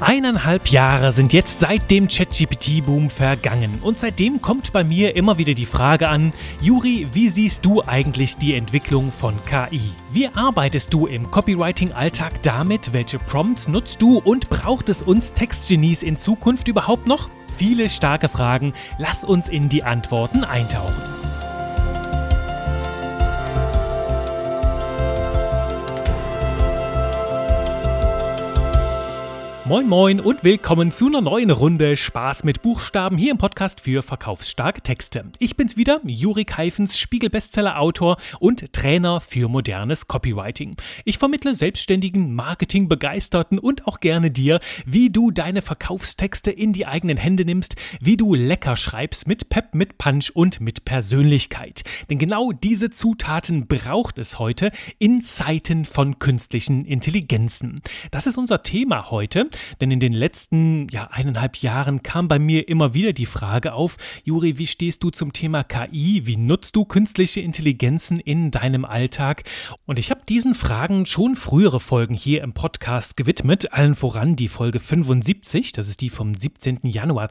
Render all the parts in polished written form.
1,5 Jahre sind jetzt seit dem ChatGPT-Boom vergangen und seitdem kommt bei mir immer wieder die Frage an, Juri, wie siehst du eigentlich die Entwicklung von KI? Wie arbeitest du im Copywriting-Alltag damit? Welche Prompts nutzt du und braucht es uns Textgenies in Zukunft überhaupt noch? Viele starke Fragen, lass uns in die Antworten eintauchen. Moin moin und willkommen zu einer neuen Runde Spaß mit Buchstaben hier im Podcast für verkaufsstarke Texte. Ich bin's wieder, Juri Keifens, Spiegel-Bestseller-Autor und Trainer für modernes Copywriting. Ich vermittle Selbstständigen, Marketingbegeisterten und auch gerne dir, wie du deine Verkaufstexte in die eigenen Hände nimmst, wie du lecker schreibst mit Pep, mit Punch und mit Persönlichkeit. Denn genau diese Zutaten braucht es heute in Zeiten von künstlichen Intelligenzen. Das ist unser Thema heute. Denn in den letzten 1,5 Jahren kam bei mir immer wieder die Frage auf, Juri, wie stehst du zum Thema KI? Wie nutzt du künstliche Intelligenzen in deinem Alltag? Und ich habe diesen Fragen schon frühere Folgen hier im Podcast gewidmet, allen voran die Folge 75, das ist die vom 17. Januar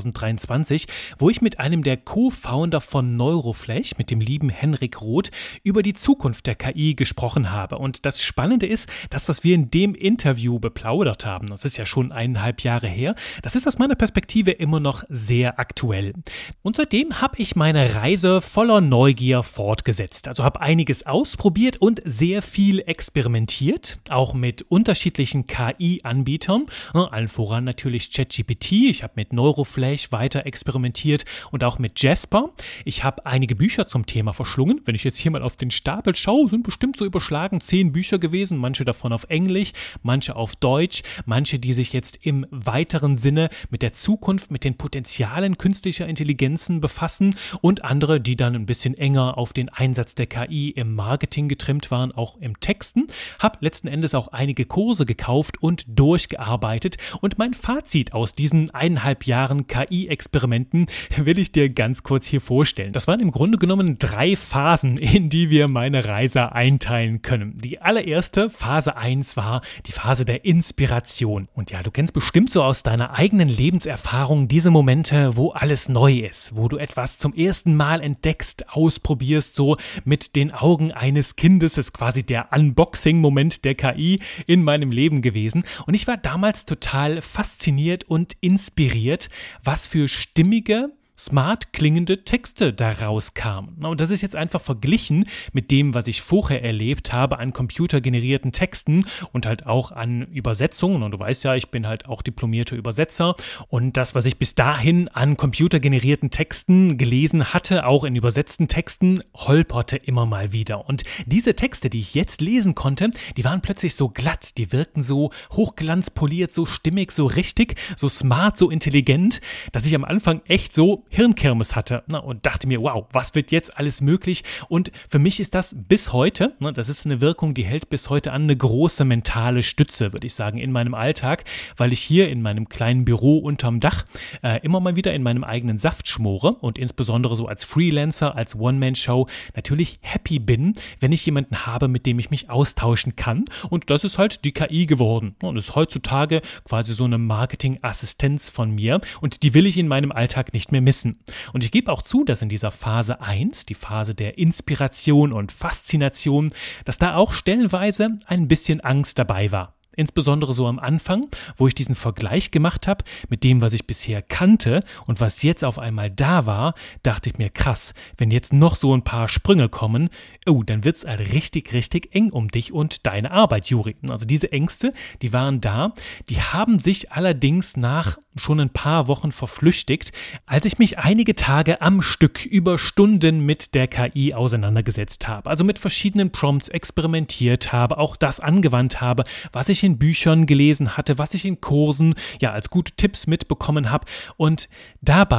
2023, wo ich mit einem der Co-Founder von Neuroflash, mit dem lieben Henrik Roth, über die Zukunft der KI gesprochen habe. Und das Spannende ist, das, was wir in dem Interview beplaudert haben, das ist ja schon 1,5 Jahre her, das ist aus meiner Perspektive immer noch sehr aktuell. Und seitdem habe ich meine Reise voller Neugier fortgesetzt. Also habe einiges ausprobiert und sehr viel experimentiert, auch mit unterschiedlichen KI-Anbietern, allen voran natürlich ChatGPT. Ich habe mit Neuroflash weiter experimentiert und auch mit Jasper. Ich habe einige Bücher zum Thema verschlungen. Wenn ich jetzt hier mal auf den Stapel schaue, sind bestimmt so überschlagen 10 Bücher gewesen, manche davon auf Englisch, manche auf Deutsch, manche, die sich jetzt im weiteren Sinne mit der Zukunft, mit den Potenzialen künstlicher Intelligenzen befassen und andere, die dann ein bisschen enger auf den Einsatz der KI im Marketing getrimmt waren, auch im Texten. Habe letzten Endes auch einige Kurse gekauft und durchgearbeitet und mein Fazit aus diesen 1,5 Jahren KI-Experimenten will ich dir ganz kurz hier vorstellen. Das waren im Grunde genommen 3 Phasen, in die wir meine Reise einteilen können. Die allererste, Phase 1, war die Phase der Inspiration. Und ja, du kennst bestimmt so aus deiner eigenen Lebenserfahrung diese Momente, wo alles neu ist, wo du etwas zum ersten Mal entdeckst, ausprobierst, so mit den Augen eines Kindes. Das ist quasi der Unboxing-Moment der KI in meinem Leben gewesen. Und ich war damals total fasziniert und inspiriert, was für stimmige, smart klingende Texte daraus kamen. Und das ist jetzt einfach verglichen mit dem, was ich vorher erlebt habe an computergenerierten Texten und halt auch an Übersetzungen. Und du weißt ja, ich bin halt auch diplomierter Übersetzer. Und das, was ich bis dahin an computergenerierten Texten gelesen hatte, auch in übersetzten Texten, holperte immer mal wieder. Und diese Texte, die ich jetzt lesen konnte, die waren plötzlich so glatt, die wirkten so hochglanzpoliert, so stimmig, so richtig, so smart, so intelligent, dass ich am Anfang echt so Hirnkirmes hatte und dachte mir, wow, was wird jetzt alles möglich? Und für mich ist das bis heute, das ist eine Wirkung, die hält bis heute an, eine große mentale Stütze, würde ich sagen, in meinem Alltag, weil ich hier in meinem kleinen Büro unterm Dach immer mal wieder in meinem eigenen Saft schmore und insbesondere so als Freelancer, als One-Man-Show natürlich happy bin, wenn ich jemanden habe, mit dem ich mich austauschen kann. Und das ist halt die KI geworden. Und ist heutzutage quasi so eine Marketing-Assistenz von mir und die will ich in meinem Alltag nicht mehr missen. Und ich gebe auch zu, dass in dieser Phase 1, die Phase der Inspiration und Faszination, dass da auch stellenweise ein bisschen Angst dabei war. Insbesondere so am Anfang, wo ich diesen Vergleich gemacht habe mit dem, was ich bisher kannte und was jetzt auf einmal da war, dachte ich mir, krass, wenn jetzt noch so ein paar Sprünge kommen, dann wird es halt richtig, richtig eng um dich und deine Arbeit, Juri. Also diese Ängste, die waren da, die haben sich allerdings nach schon ein paar Wochen verflüchtigt, als ich mich einige Tage am Stück über Stunden mit der KI auseinandergesetzt habe. Also mit verschiedenen Prompts experimentiert habe, auch das angewandt habe, was ich in Büchern gelesen hatte, was ich in Kursen als gute Tipps mitbekommen habe und dabei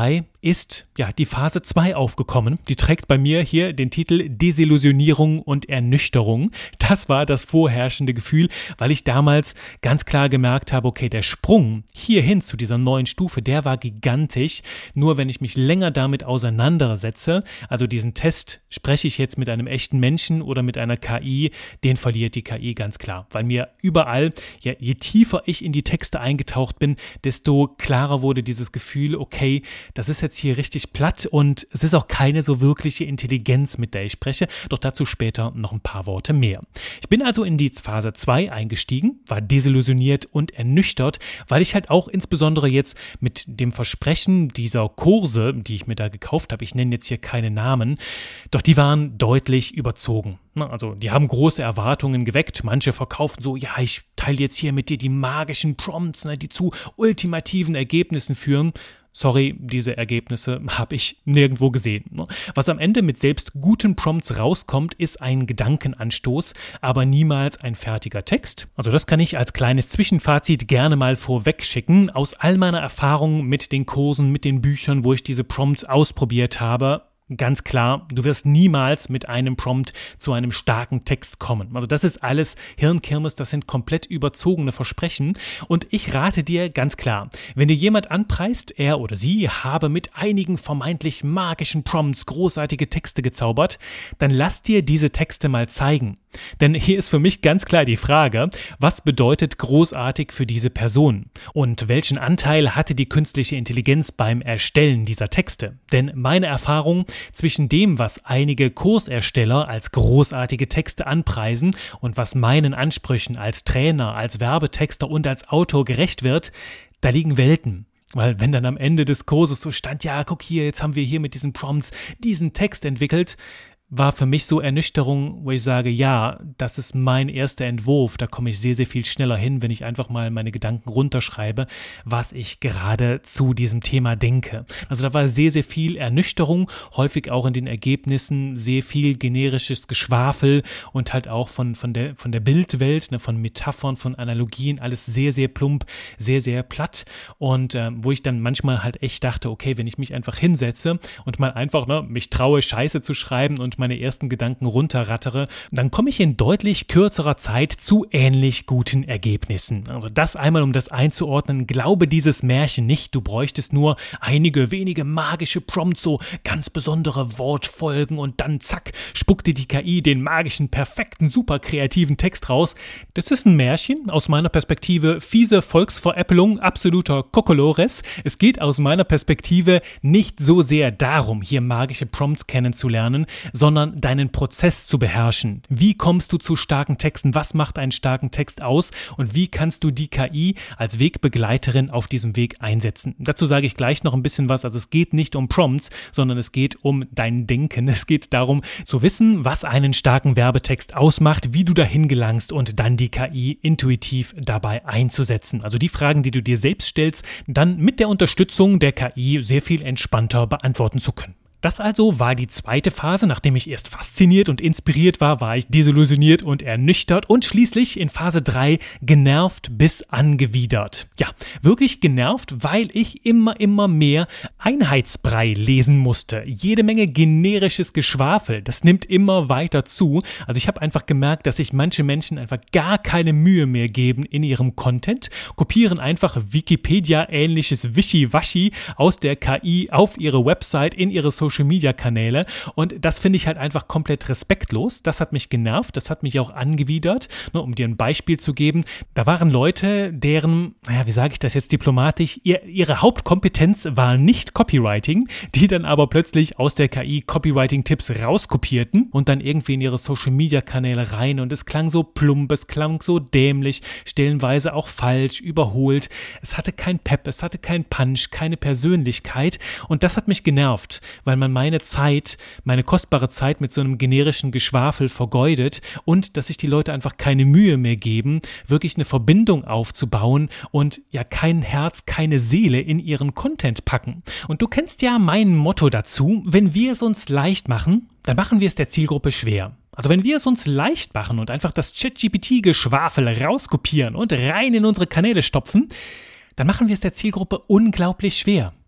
ist ja die Phase 2 aufgekommen. Die trägt bei mir hier den Titel Desillusionierung und Ernüchterung. Das war das vorherrschende Gefühl, weil ich damals ganz klar gemerkt habe, okay, der Sprung hierhin zu dieser neuen Stufe, der war gigantisch. Nur wenn ich mich länger damit auseinandersetze, also diesen Test, spreche ich jetzt mit einem echten Menschen oder mit einer KI, den verliert die KI ganz klar. Weil mir überall, ja, je tiefer ich in die Texte eingetaucht bin, desto klarer wurde dieses Gefühl, okay, das ist jetzt hier richtig platt und es ist auch keine so wirkliche Intelligenz, mit der ich spreche, doch dazu später noch ein paar Worte mehr. Ich bin also in die Phase 2 eingestiegen, war desillusioniert und ernüchtert, weil ich halt auch insbesondere jetzt mit dem Versprechen dieser Kurse, die ich mir da gekauft habe, ich nenne jetzt hier keine Namen, doch die waren deutlich überzogen. Also die haben große Erwartungen geweckt. Manche verkaufen so, ja, ich teile jetzt hier mit dir die magischen Prompts, die zu ultimativen Ergebnissen führen. Sorry, diese Ergebnisse habe ich nirgendwo gesehen. Was am Ende mit selbst guten Prompts rauskommt, ist ein Gedankenanstoß, aber niemals ein fertiger Text. Also das kann ich als kleines Zwischenfazit gerne mal vorweg schicken. Aus all meiner Erfahrung mit den Kursen, mit den Büchern, wo ich diese Prompts ausprobiert habe, ganz klar, du wirst niemals mit einem Prompt zu einem starken Text kommen. Also das ist alles Hirnkirmes, das sind komplett überzogene Versprechen und ich rate dir ganz klar, wenn dir jemand anpreist, er oder sie habe mit einigen vermeintlich magischen Prompts großartige Texte gezaubert, dann lass dir diese Texte mal zeigen. Denn hier ist für mich ganz klar die Frage, was bedeutet großartig für diese Person? Und welchen Anteil hatte die künstliche Intelligenz beim Erstellen dieser Texte? Denn meine Erfahrung zwischen dem, was einige Kursersteller als großartige Texte anpreisen und was meinen Ansprüchen als Trainer, als Werbetexter und als Autor gerecht wird, da liegen Welten. Weil wenn dann am Ende des Kurses so stand, ja, guck hier, jetzt haben wir hier mit diesen Prompts diesen Text entwickelt, war für mich so Ernüchterung, wo ich sage, ja, das ist mein erster Entwurf, da komme ich sehr, sehr viel schneller hin, wenn ich einfach mal meine Gedanken runterschreibe, was ich gerade zu diesem Thema denke. Also da war sehr, sehr viel Ernüchterung, häufig auch in den Ergebnissen sehr viel generisches Geschwafel und halt auch von der Bildwelt, von Metaphern, von Analogien, alles sehr, sehr plump, sehr, sehr platt und wo ich dann manchmal halt echt dachte, okay, wenn ich mich einfach hinsetze und mal einfach mich traue, Scheiße zu schreiben und meine ersten Gedanken runterrattere, dann komme ich in deutlich kürzerer Zeit zu ähnlich guten Ergebnissen. Also das einmal, um das einzuordnen, glaube dieses Märchen nicht, du bräuchtest nur einige wenige magische Prompts, so ganz besondere Wortfolgen und dann zack, spuckte die KI den magischen, perfekten, super kreativen Text raus. Das ist ein Märchen, aus meiner Perspektive fiese Volksveräppelung, absoluter Kokolores. Es geht aus meiner Perspektive nicht so sehr darum, hier magische Prompts kennenzulernen, sondern deinen Prozess zu beherrschen. Wie kommst du zu starken Texten? Was macht einen starken Text aus? Und wie kannst du die KI als Wegbegleiterin auf diesem Weg einsetzen? Dazu sage ich gleich noch ein bisschen was. Also es geht nicht um Prompts, sondern es geht um dein Denken. Es geht darum, zu wissen, was einen starken Werbetext ausmacht, wie du dahin gelangst und dann die KI intuitiv dabei einzusetzen. Also die Fragen, die du dir selbst stellst, dann mit der Unterstützung der KI sehr viel entspannter beantworten zu können. Das also war die zweite Phase. Nachdem ich erst fasziniert und inspiriert war, war ich desillusioniert und ernüchtert und schließlich in Phase 3 genervt bis angewidert. Ja, wirklich genervt, weil ich immer mehr Einheitsbrei lesen musste. Jede Menge generisches Geschwafel, das nimmt immer weiter zu. Also ich habe einfach gemerkt, dass sich manche Menschen einfach gar keine Mühe mehr geben in ihrem Content, kopieren einfach Wikipedia-ähnliches Wischiwaschi aus der KI auf ihre Website, in ihre Social-Media-Kanäle und das finde ich halt einfach komplett respektlos. Das hat mich genervt, das hat mich auch angewidert. Um dir ein Beispiel zu geben, da waren Leute, deren, wie sage ich das jetzt diplomatisch, ihre Hauptkompetenz war nicht Copywriting, die dann aber plötzlich aus der KI Copywriting-Tipps rauskopierten und dann irgendwie in ihre Social-Media-Kanäle rein und es klang so plump, es klang so dämlich, stellenweise auch falsch, überholt. Es hatte kein Pep, es hatte kein Punch, keine Persönlichkeit und das hat mich genervt, weil man meine Zeit, meine kostbare Zeit mit so einem generischen Geschwafel vergeudet und dass sich die Leute einfach keine Mühe mehr geben, wirklich eine Verbindung aufzubauen und ja kein Herz, keine Seele in ihren Content packen. Und du kennst ja mein Motto dazu, wenn wir es uns leicht machen, dann machen wir es der Zielgruppe schwer. Also wenn wir es uns leicht machen und einfach das ChatGPT-Geschwafel rauskopieren und rein in unsere Kanäle stopfen, dann machen wir es der Zielgruppe unglaublich schwer.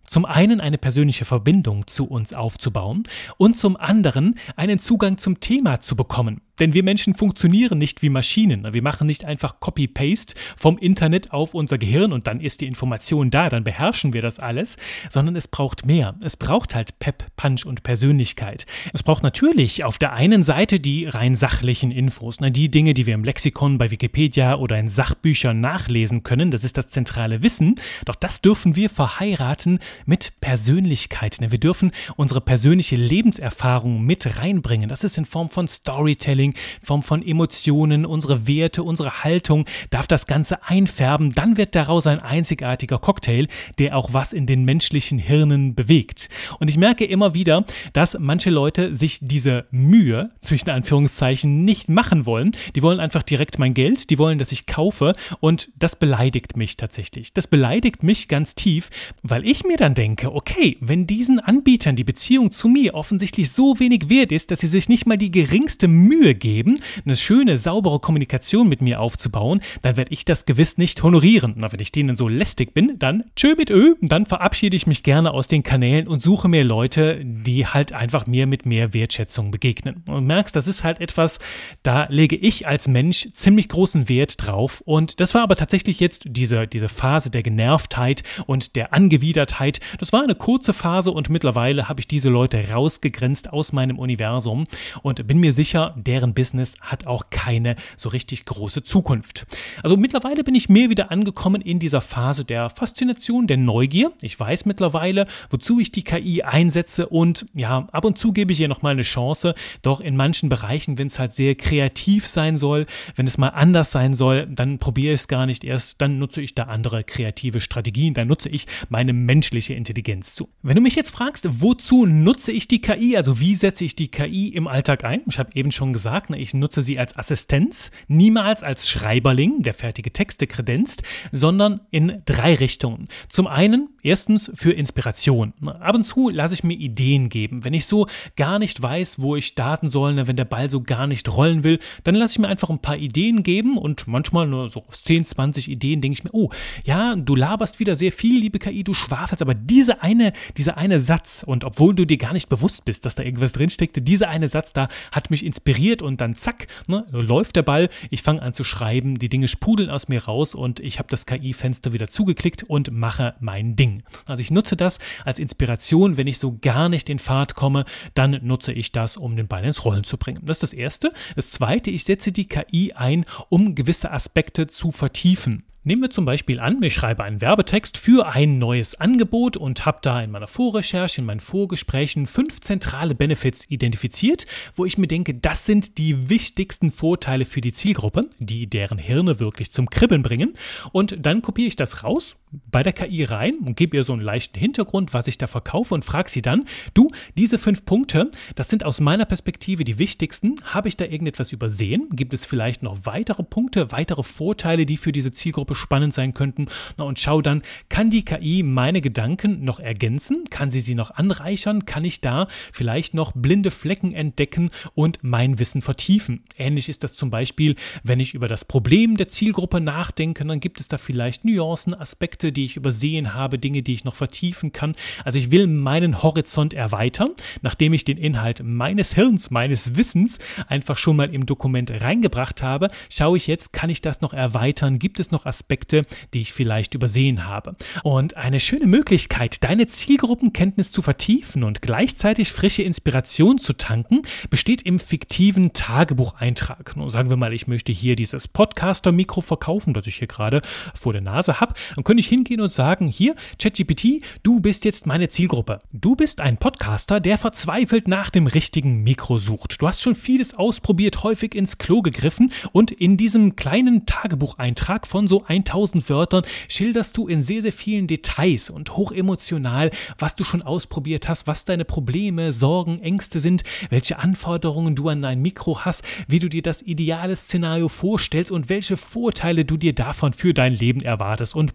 Zum einen eine persönliche Verbindung zu uns aufzubauen und zum anderen einen Zugang zum Thema zu bekommen. Denn wir Menschen funktionieren nicht wie Maschinen. Wir machen nicht einfach Copy-Paste vom Internet auf unser Gehirn und dann ist die Information da, dann beherrschen wir das alles, sondern es braucht mehr. Es braucht halt Pep, Punch und Persönlichkeit. Es braucht natürlich auf der einen Seite die rein sachlichen Infos, die Dinge, die wir im Lexikon, bei Wikipedia oder in Sachbüchern nachlesen können. Das ist das zentrale Wissen. Doch das dürfen wir verheiraten mit Persönlichkeit. Wir dürfen unsere persönliche Lebenserfahrung mit reinbringen. Das ist in Form von Storytelling, in Form von Emotionen, unsere Werte, unsere Haltung, darf das Ganze einfärben, dann wird daraus ein einzigartiger Cocktail, der auch was in den menschlichen Hirnen bewegt. Und ich merke immer wieder, dass manche Leute sich diese Mühe, zwischen Anführungszeichen, nicht machen wollen. Die wollen einfach direkt mein Geld, die wollen, dass ich kaufe und das beleidigt mich tatsächlich. Das beleidigt mich ganz tief, weil ich mir dann denke, okay, wenn diesen Anbietern die Beziehung zu mir offensichtlich so wenig wert ist, dass sie sich nicht mal die geringste Mühe geben, eine schöne, saubere Kommunikation mit mir aufzubauen, dann werde ich das gewiss nicht honorieren. Na, wenn ich denen so lästig bin, dann tschö mit Ö, dann verabschiede ich mich gerne aus den Kanälen und suche mir Leute, die halt einfach mir mit mehr Wertschätzung begegnen. Und du merkst, das ist halt etwas, da lege ich als Mensch ziemlich großen Wert drauf und das war aber tatsächlich jetzt diese Phase der Genervtheit und der Angewidertheit. Das war eine kurze Phase und mittlerweile habe ich diese Leute rausgegrenzt aus meinem Universum und bin mir sicher, deren Business hat auch keine so richtig große Zukunft. Also mittlerweile bin ich mehr wieder angekommen in dieser Phase der Faszination, der Neugier. Ich weiß mittlerweile, wozu ich die KI einsetze und ja, ab und zu gebe ich ihr nochmal eine Chance, doch in manchen Bereichen, wenn es halt sehr kreativ sein soll, wenn es mal anders sein soll, dann probiere ich es gar nicht erst, dann nutze ich da andere kreative Strategien, dann nutze ich meine menschliche Intelligenz zu. Wenn du mich jetzt fragst, wozu nutze ich die KI, also wie setze ich die KI im Alltag ein? Ich habe eben schon gesagt, ich nutze sie als Assistenz, niemals als Schreiberling, der fertige Texte kredenzt, sondern in 3 Richtungen. Zum einen, erstens für Inspiration. Ab und zu lasse ich mir Ideen geben. Wenn ich so gar nicht weiß, wo ich starten soll, wenn der Ball so gar nicht rollen will, dann lasse ich mir einfach ein paar Ideen geben und manchmal nur so 10, 20 Ideen denke ich mir, oh, ja, du laberst wieder sehr viel, liebe KI, du schwafelst, aber dieser eine Satz und obwohl du dir gar nicht bewusst bist, dass da irgendwas drinsteckte, dieser eine Satz da hat mich inspiriert und dann zack, läuft der Ball, ich fange an zu schreiben, die Dinge sprudeln aus mir raus und ich habe das KI-Fenster wieder zugeklickt und mache mein Ding. Also ich nutze das als Inspiration, wenn ich so gar nicht in Fahrt komme, dann nutze ich das, um den Ball ins Rollen zu bringen. Das ist das Erste. Das Zweite, ich setze die KI ein, um gewisse Aspekte zu vertiefen. Nehmen wir zum Beispiel an, ich schreibe einen Werbetext für ein neues Angebot und habe da in meiner Vorrecherche, in meinen Vorgesprächen 5 zentrale Benefits identifiziert, wo ich mir denke, das sind die wichtigsten Vorteile für die Zielgruppe, die deren Hirne wirklich zum Kribbeln bringen. Und dann kopiere ich das raus, bei der KI rein und gebe ihr so einen leichten Hintergrund, was ich da verkaufe und frage sie dann, du, diese 5 Punkte, das sind aus meiner Perspektive die wichtigsten. Habe ich da irgendetwas übersehen? Gibt es vielleicht noch weitere Punkte, weitere Vorteile, die für diese Zielgruppe spannend sein könnten? Und schau dann, kann die KI meine Gedanken noch ergänzen? Kann sie noch anreichern? Kann ich da vielleicht noch blinde Flecken entdecken und mein Wissen vertiefen? Ähnlich ist das zum Beispiel, wenn ich über das Problem der Zielgruppe nachdenke, dann gibt es da vielleicht Nuancen, Aspekte, die ich übersehen habe, Dinge, die ich noch vertiefen kann. Also ich will meinen Horizont erweitern, nachdem ich den Inhalt meines Hirns, meines Wissens einfach schon mal im Dokument reingebracht habe, schaue ich jetzt, kann ich das noch erweitern? Gibt es noch Aspekte, die ich vielleicht übersehen habe? Und eine schöne Möglichkeit, deine Zielgruppenkenntnis zu vertiefen und gleichzeitig frische Inspiration zu tanken, besteht im fiktiven Tagebucheintrag. Nun, sagen wir mal, ich möchte hier dieses Podcaster-Mikro verkaufen, das ich hier gerade vor der Nase habe. Dann könnte ich hingehen und sagen, hier, ChatGPT, du bist jetzt meine Zielgruppe. Du bist ein Podcaster, der verzweifelt nach dem richtigen Mikro sucht. Du hast schon vieles ausprobiert, häufig ins Klo gegriffen und in diesem kleinen Tagebucheintrag von so 1000 Wörtern schilderst du in sehr, sehr vielen Details und hochemotional, was du schon ausprobiert hast, was deine Probleme, Sorgen, Ängste sind, welche Anforderungen du an dein Mikro hast, wie du dir das ideale Szenario vorstellst und welche Vorteile du dir davon für dein Leben erwartest und bla bla.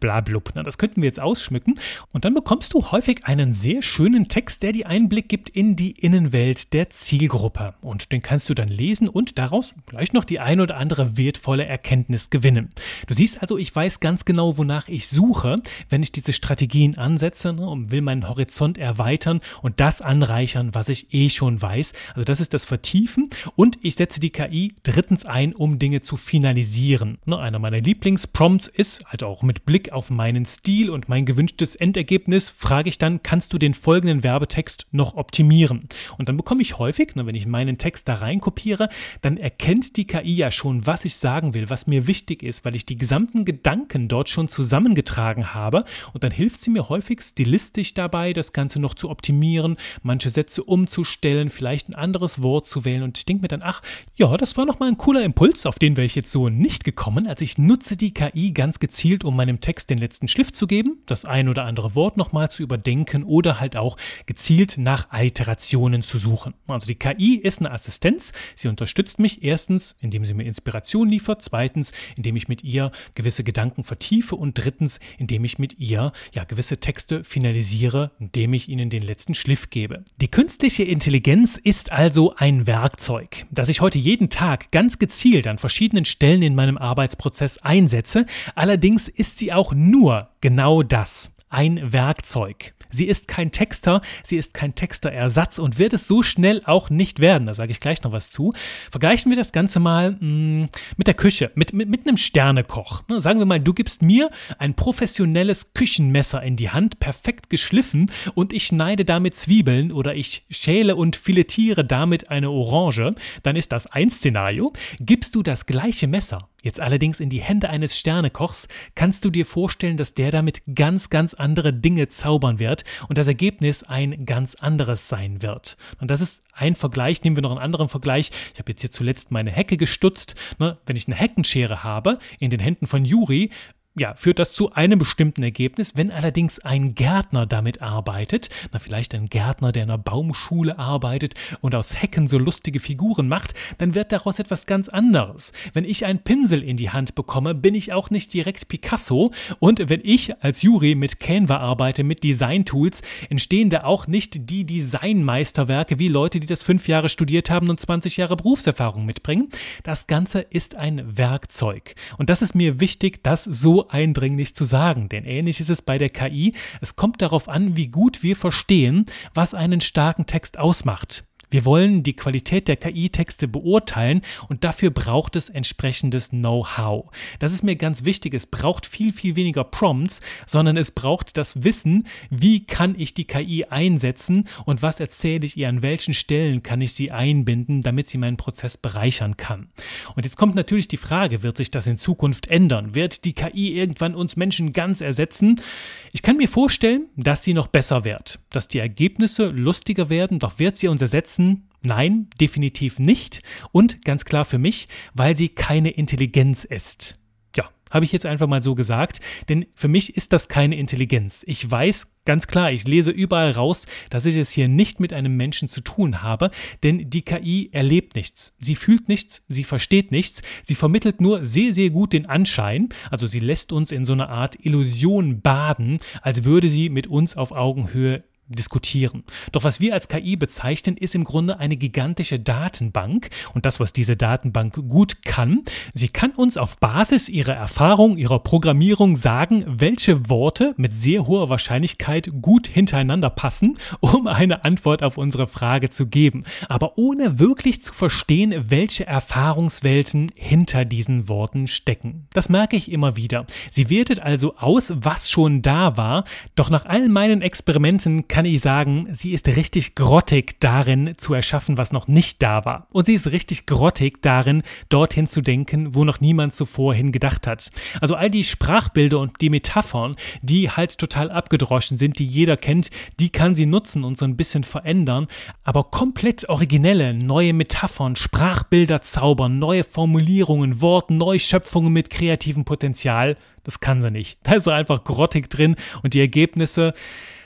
Club. Na, das könnten wir jetzt ausschmücken. Und dann bekommst du häufig einen sehr schönen Text, der dir Einblick gibt in die Innenwelt der Zielgruppe. Und den kannst du dann lesen und daraus vielleicht noch die ein oder andere wertvolle Erkenntnis gewinnen. Du siehst also, ich weiß ganz genau, wonach ich suche, wenn ich diese Strategien ansetze, und will meinen Horizont erweitern und das anreichern, was ich schon weiß. Also das ist das Vertiefen und ich setze die KI drittens ein, um Dinge zu finalisieren. Einer meiner Lieblingsprompts ist, halt auch mit Blick auf meinen Stil und mein gewünschtes Endergebnis, frage ich dann, kannst du den folgenden Werbetext noch optimieren? Und dann bekomme ich häufig, wenn ich meinen Text da rein kopiere, dann erkennt die KI ja schon, was ich sagen will, was mir wichtig ist, weil ich die gesamten Gedanken dort schon zusammengetragen habe und dann hilft sie mir häufig stilistisch dabei, das Ganze noch zu optimieren, manche Sätze umzustellen, vielleicht ein anderes Wort zu wählen und ich denke mir dann, ach, ja, das war nochmal ein cooler Impuls, auf den wäre ich jetzt so nicht gekommen. Also ich nutze die KI ganz gezielt, um meinem Text den letzten Schliff zu geben, das ein oder andere Wort nochmal zu überdenken oder halt auch gezielt nach Alliterationen zu suchen. Also die KI ist eine Assistenz, sie unterstützt mich erstens, indem sie mir Inspiration liefert, zweitens, indem ich mit ihr gewisse Gedanken vertiefe und drittens, indem ich mit ihr gewisse Texte finalisiere, indem ich ihnen den letzten Schliff gebe. Die künstliche Intelligenz ist also ein Werkzeug, das ich heute jeden Tag ganz gezielt an verschiedenen Stellen in meinem Arbeitsprozess einsetze. Allerdings ist sie auch nur genau das, ein Werkzeug. Sie ist kein Texter, sie ist kein Texterersatz und wird es so schnell auch nicht werden. Da sage ich gleich noch was zu. Vergleichen wir das Ganze mal mit der Küche, mit einem Sternekoch. Sagen wir mal, du gibst mir ein professionelles Küchenmesser in die Hand, perfekt geschliffen und ich schneide damit Zwiebeln oder ich schäle und filetiere damit eine Orange. Dann ist das ein Szenario. Gibst du das gleiche Messer jetzt allerdings in die Hände eines Sternekochs, kannst du dir vorstellen, dass der damit ganz, ganz andere Dinge zaubern wird und das Ergebnis ein ganz anderes sein wird. Und das ist ein Vergleich, nehmen wir noch einen anderen Vergleich. Ich habe jetzt hier zuletzt meine Hecke gestutzt. Wenn ich eine Heckenschere habe in den Händen von Juri, führt das zu einem bestimmten Ergebnis. Wenn allerdings ein Gärtner damit arbeitet, vielleicht ein Gärtner, der in einer Baumschule arbeitet und aus Hecken so lustige Figuren macht, dann wird daraus etwas ganz anderes. Wenn ich einen Pinsel in die Hand bekomme, bin ich auch nicht direkt Picasso und wenn ich als Juri mit Canva arbeite, mit Design-Tools, entstehen da auch nicht die Designmeisterwerke wie Leute, die das 5 Jahre studiert haben und 20 Jahre Berufserfahrung mitbringen. Das Ganze ist ein Werkzeug und das ist mir wichtig, das so eindringlich zu sagen, denn ähnlich ist es bei der KI. Es kommt darauf an, wie gut wir verstehen, was einen starken Text ausmacht. Wir wollen die Qualität der KI-Texte beurteilen und dafür braucht es entsprechendes Know-how. Das ist mir ganz wichtig. Es braucht viel, viel weniger Prompts, sondern es braucht das Wissen, wie kann ich die KI einsetzen und was erzähle ich ihr, an welchen Stellen kann ich sie einbinden, damit sie meinen Prozess bereichern kann. Und jetzt kommt natürlich die Frage, wird sich das in Zukunft ändern? Wird die KI irgendwann uns Menschen ganz ersetzen? Ich kann mir vorstellen, dass sie noch besser wird, dass die Ergebnisse lustiger werden, doch wird sie uns ersetzen? Nein, definitiv nicht. Und ganz klar für mich, weil sie keine Intelligenz ist. Ja, habe ich jetzt einfach mal so gesagt, denn für mich ist das keine Intelligenz. Ich weiß ganz klar, ich lese überall raus, dass ich es hier nicht mit einem Menschen zu tun habe, denn die KI erlebt nichts. Sie fühlt nichts, sie versteht nichts, sie vermittelt nur sehr, sehr gut den Anschein, also sie lässt uns in so einer Art Illusion baden, als würde sie mit uns auf Augenhöhe diskutieren. Doch was wir als KI bezeichnen, ist im Grunde eine gigantische Datenbank und das, was diese Datenbank gut kann, sie kann uns auf Basis ihrer Erfahrung, ihrer Programmierung sagen, welche Worte mit sehr hoher Wahrscheinlichkeit gut hintereinander passen, um eine Antwort auf unsere Frage zu geben, aber ohne wirklich zu verstehen, welche Erfahrungswelten hinter diesen Worten stecken. Das merke ich immer wieder. Sie wertet also aus, was schon da war, doch nach all meinen Experimenten kann ich sagen, sie ist richtig grottig darin zu erschaffen, was noch nicht da war. Und sie ist richtig grottig darin, dorthin zu denken, wo noch niemand zuvor hingedacht hat. Also all die Sprachbilder und die Metaphern, die halt total abgedroschen sind, die jeder kennt, die kann sie nutzen und so ein bisschen verändern. Aber komplett originelle, neue Metaphern, Sprachbilder zaubern, neue Formulierungen, Wortneuschöpfungen mit kreativem Potenzial, das kann sie nicht. Da ist so einfach grottig drin und die Ergebnisse,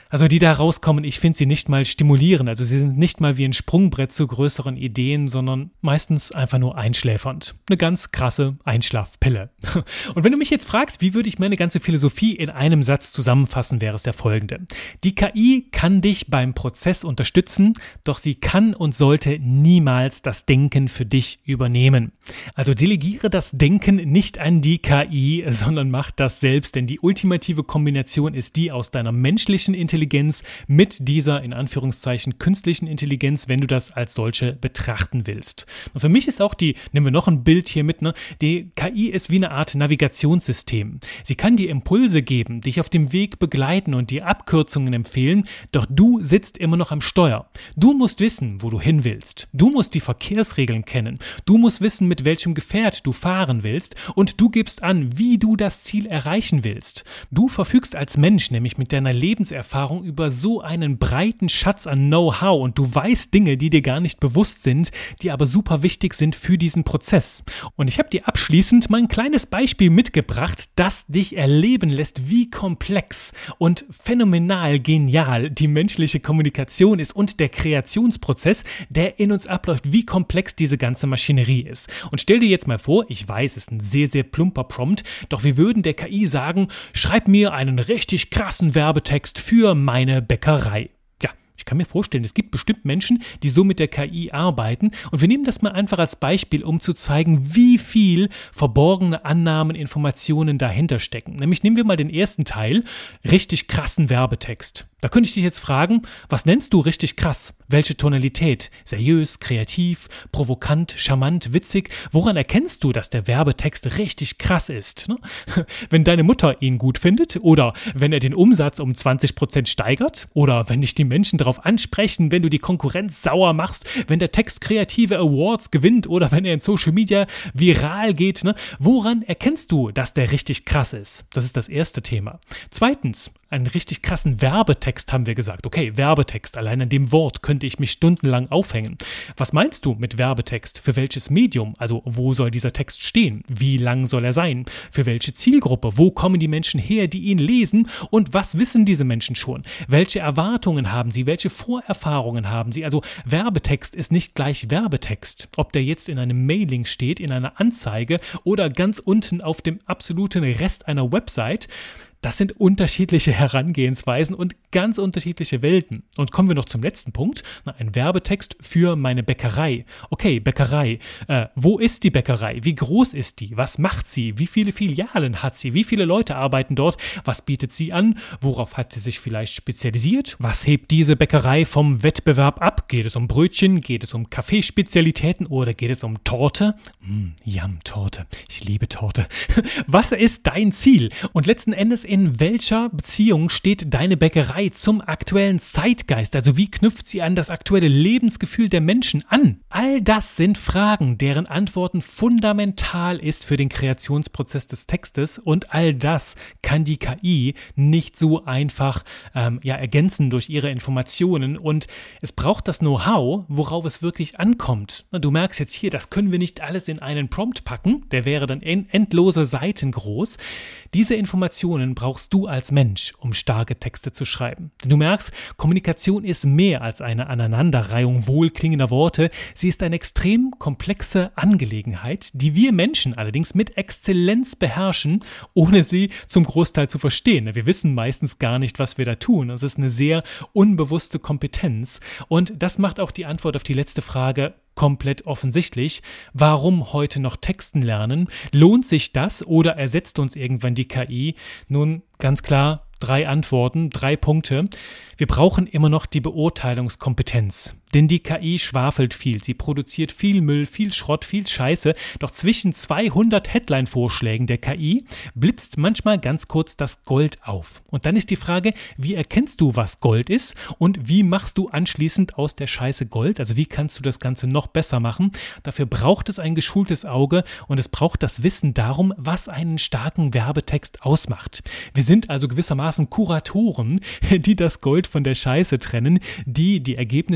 Also die da rauskommen, ich finde sie nicht mal stimulierend. Also sie sind nicht mal wie ein Sprungbrett zu größeren Ideen, sondern meistens einfach nur einschläfernd. Eine ganz krasse Einschlafpille. Und wenn du mich jetzt fragst, wie würde ich meine ganze Philosophie in einem Satz zusammenfassen, wäre es der folgende. Die KI kann dich beim Prozess unterstützen, doch sie kann und sollte niemals das Denken für dich übernehmen. Also delegiere das Denken nicht an die KI, sondern mach das selbst, denn die ultimative Kombination ist die aus deiner menschlichen Intelligenz mit dieser, in Anführungszeichen, künstlichen Intelligenz, wenn du das als solche betrachten willst. Und für mich ist auch nehmen wir noch ein Bild hier mit, die KI ist wie eine Art Navigationssystem. Sie kann dir Impulse geben, dich auf dem Weg begleiten und dir Abkürzungen empfehlen, doch du sitzt immer noch am Steuer. Du musst wissen, wo du hin willst. Du musst die Verkehrsregeln kennen. Du musst wissen, mit welchem Gefährt du fahren willst und du gibst an, wie du das Ziel erreichen willst. Du verfügst als Mensch nämlich mit deiner Lebenserfahrung über so einen breiten Schatz an Know-how und du weißt Dinge, die dir gar nicht bewusst sind, die aber super wichtig sind für diesen Prozess. Und ich habe dir abschließend mal ein kleines Beispiel mitgebracht, das dich erleben lässt, wie komplex und phänomenal genial die menschliche Kommunikation ist und der Kreationsprozess, der in uns abläuft, wie komplex diese ganze Maschinerie ist. Und stell dir jetzt mal vor, ich weiß, es ist ein sehr, sehr plumper Prompt, doch wir würden der KI sagen, schreib mir einen richtig krassen Werbetext für meine Bäckerei. Ja, ich kann mir vorstellen, es gibt bestimmt Menschen, die so mit der KI arbeiten und wir nehmen das mal einfach als Beispiel, um zu zeigen, wie viel verborgene Annahmen, Informationen dahinter stecken. Nämlich nehmen wir mal den ersten Teil, richtig krassen Werbetext. Da könnte ich dich jetzt fragen, was nennst du richtig krass? Welche Tonalität? Seriös, kreativ, provokant, charmant, witzig? Woran erkennst du, dass der Werbetext richtig krass ist? Wenn deine Mutter ihn gut findet oder wenn er den Umsatz um 20% steigert oder wenn dich die Menschen darauf ansprechen, wenn du die Konkurrenz sauer machst, wenn der Text kreative Awards gewinnt oder wenn er in Social Media viral geht. Woran erkennst du, dass der richtig krass ist? Das ist das erste Thema. Zweitens, einen richtig krassen Werbetext haben wir gesagt. Okay, Werbetext, allein an dem Wort könnte ich mich stundenlang aufhängen. Was meinst du mit Werbetext? Für welches Medium? Also wo soll dieser Text stehen? Wie lang soll er sein? Für welche Zielgruppe? Wo kommen die Menschen her, die ihn lesen? Und was wissen diese Menschen schon? Welche Erwartungen haben sie? Welche Vorerfahrungen haben sie? Also Werbetext ist nicht gleich Werbetext. Ob der jetzt in einem Mailing steht, in einer Anzeige oder ganz unten auf dem absoluten Rest einer Website, das sind unterschiedliche Herangehensweisen und ganz unterschiedliche Welten. Und kommen wir noch zum letzten Punkt. Ein Werbetext für meine Bäckerei. Okay, Bäckerei. Wo ist die Bäckerei? Wie groß ist die? Was macht sie? Wie viele Filialen hat sie? Wie viele Leute arbeiten dort? Was bietet sie an? Worauf hat sie sich vielleicht spezialisiert? Was hebt diese Bäckerei vom Wettbewerb ab? Geht es um Brötchen? Geht es um Kaffeespezialitäten? Oder geht es um Torte? Yum, Torte. Ich liebe Torte. Was ist dein Ziel? Und letzten Endes, in welcher Beziehung steht deine Bäckerei zum aktuellen Zeitgeist? Also wie knüpft sie an das aktuelle Lebensgefühl der Menschen an? All das sind Fragen, deren Antworten fundamental ist für den Kreationsprozess des Textes und all das kann die KI nicht so einfach ergänzen durch ihre Informationen und es braucht das Know-how, worauf es wirklich ankommt. Du merkst jetzt hier, das können wir nicht alles in einen Prompt packen, der wäre dann endlose Seiten groß. Diese Informationen brauchst du als Mensch, um starke Texte zu schreiben. Denn du merkst, Kommunikation ist mehr als eine Aneinanderreihung wohlklingender Worte. Sie ist eine extrem komplexe Angelegenheit, die wir Menschen allerdings mit Exzellenz beherrschen, ohne sie zum Großteil zu verstehen. Wir wissen meistens gar nicht, was wir da tun. Es ist eine sehr unbewusste Kompetenz und das macht auch die Antwort auf die letzte Frage komplett offensichtlich. Warum heute noch Texten lernen? Lohnt sich das oder ersetzt uns irgendwann die KI? Nun, ganz klar, 3 Antworten, 3 Punkte. Wir brauchen immer noch die Beurteilungskompetenz. Denn die KI schwafelt viel. Sie produziert viel Müll, viel Schrott, viel Scheiße. Doch zwischen 200 Headline-Vorschlägen der KI blitzt manchmal ganz kurz das Gold auf. Und dann ist die Frage, wie erkennst du, was Gold ist? Und wie machst du anschließend aus der Scheiße Gold? Also wie kannst du das Ganze noch besser machen? Dafür braucht es ein geschultes Auge und es braucht das Wissen darum, was einen starken Werbetext ausmacht. Wir sind also gewissermaßen Kuratoren, die das Gold von der Scheiße trennen, die Ergebnisse der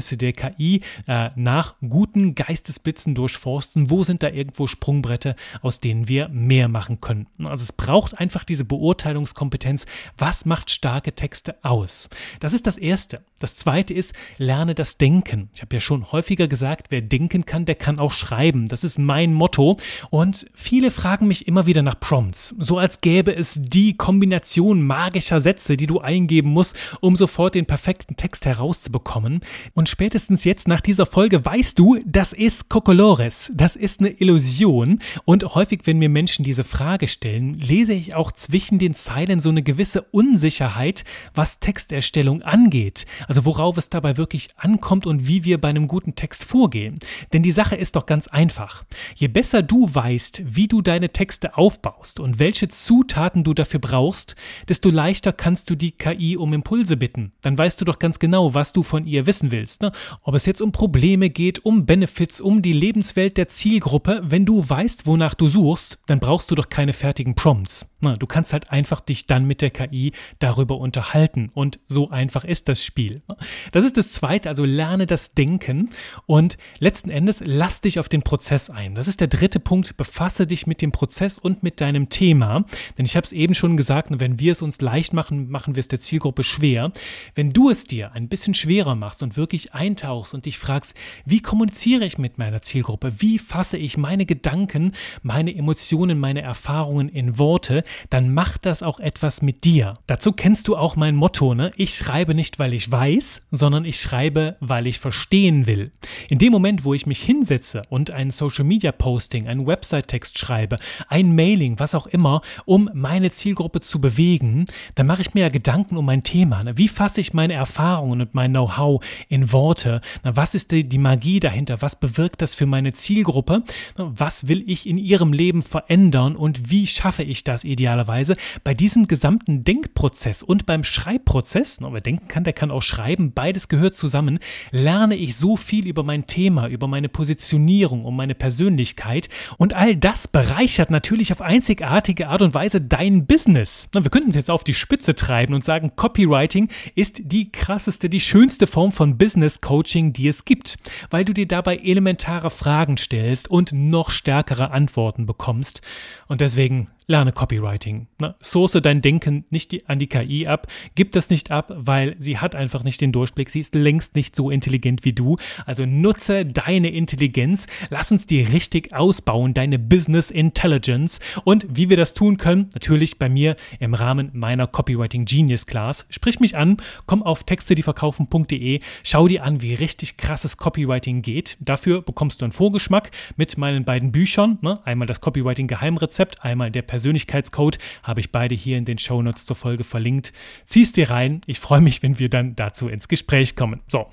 KI nach guten Geistesblitzen durchforsten. Wo sind da irgendwo Sprungbrette, aus denen wir mehr machen können? Also es braucht einfach diese Beurteilungskompetenz. Was macht starke Texte aus? Das ist das Erste. Das Zweite ist, lerne das Denken. Ich habe ja schon häufiger gesagt, wer denken kann, der kann auch schreiben. Das ist mein Motto. Und viele fragen mich immer wieder nach Prompts. So als gäbe es die Kombination magischer Sätze, die du eingeben musst, um sofort den perfekten Text herauszubekommen. Und spätestens jetzt nach dieser Folge weißt du, das ist Kokolores. Das ist eine Illusion. Und häufig, wenn mir Menschen diese Frage stellen, lese ich auch zwischen den Zeilen so eine gewisse Unsicherheit, was Texterstellung angeht. Also worauf es dabei wirklich ankommt und wie wir bei einem guten Text vorgehen. Denn die Sache ist doch ganz einfach. Je besser du weißt, wie du deine Texte aufbaust und welche Zutaten du dafür brauchst, desto leichter kannst du die KI um Impulse bitten. Dann weißt du doch ganz genau, was du von ihr wissen willst. Ne? Ob es jetzt um Probleme geht, um Benefits, um die Lebenswelt der Zielgruppe. Wenn du weißt, wonach du suchst, dann brauchst du doch keine fertigen Prompts. Na, du kannst halt einfach dich dann mit der KI darüber unterhalten. Und so einfach ist das Spiel. Das ist das Zweite, also lerne das Denken und letzten Endes lass dich auf den Prozess ein. Das ist der dritte Punkt, befasse dich mit dem Prozess und mit deinem Thema. Denn ich habe es eben schon gesagt, wenn wir es uns leicht machen, machen wir es der Zielgruppe schwer. Wenn du es dir ein bisschen schwerer machst und wirklich eintauchst und dich fragst, wie kommuniziere ich mit meiner Zielgruppe? Wie fasse ich meine Gedanken, meine Emotionen, meine Erfahrungen in Worte? Dann macht das auch etwas mit dir. Dazu kennst du auch mein Motto, ne? Ich schreibe nicht, weil ich weiß, sondern ich schreibe, weil ich verstehen will. In dem Moment, wo ich mich hinsetze und ein Social-Media-Posting, einen Website-Text schreibe, ein Mailing, was auch immer, um meine Zielgruppe zu bewegen, dann mache ich mir ja Gedanken um mein Thema. Ne? Wie fasse ich meine Erfahrungen und mein Know-how in Worte? Na, was ist die Magie dahinter? Was bewirkt das für meine Zielgruppe? Na, was will ich in ihrem Leben verändern und wie schaffe ich das idealerweise? Bei diesem gesamten Denkprozess und beim Schreibprozess, wer denken kann, der kann auch schreiben, beides gehört zusammen, lerne ich so viel über mein Thema, über meine Positionierung, um meine Persönlichkeit und all das bereichert natürlich auf einzigartige Art und Weise dein Business. Wir könnten es jetzt auf die Spitze treiben und sagen, Copywriting ist die krasseste, die schönste Form von Business Coaching, die es gibt, weil du dir dabei elementare Fragen stellst und noch stärkere Antworten bekommst und deswegen lerne Copywriting. Source dein Denken nicht an die KI ab, gib das nicht ab, weil sie hat einfach nicht den Durchblick, sie ist längst nicht so intelligent wie du. Also nutze deine Intelligenz, lass uns die richtig ausbauen, deine Business Intelligence. Und wie wir das tun können, natürlich bei mir im Rahmen meiner Copywriting Genius Class. Sprich mich an, komm auf textedieverkaufen.de, schau dir an, wie richtig krasses Copywriting geht. Dafür bekommst du einen Vorgeschmack mit meinen beiden Büchern, einmal das Copywriting Geheimrezept, einmal der Persönlichkeitscode, habe ich beide hier in den Shownotes zur Folge verlinkt. Zieh's dir rein. Ich freue mich, wenn wir dann dazu ins Gespräch kommen. So,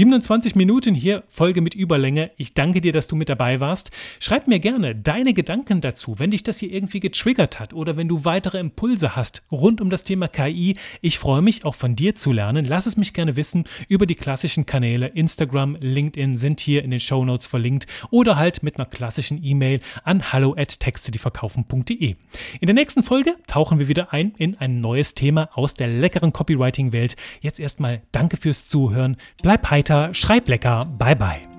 27 Minuten hier, Folge mit Überlänge. Ich danke dir, dass du mit dabei warst. Schreib mir gerne deine Gedanken dazu, wenn dich das hier irgendwie getriggert hat oder wenn du weitere Impulse hast rund um das Thema KI. Ich freue mich, auch von dir zu lernen. Lass es mich gerne wissen über die klassischen Kanäle. Instagram, LinkedIn sind hier in den Shownotes verlinkt oder halt mit einer klassischen E-Mail an hallo@textedieverkaufen.de. In der nächsten Folge tauchen wir wieder ein in ein neues Thema aus der leckeren Copywriting-Welt. Jetzt erstmal danke fürs Zuhören. Bleib heiter, schreib lecker. Bye bye.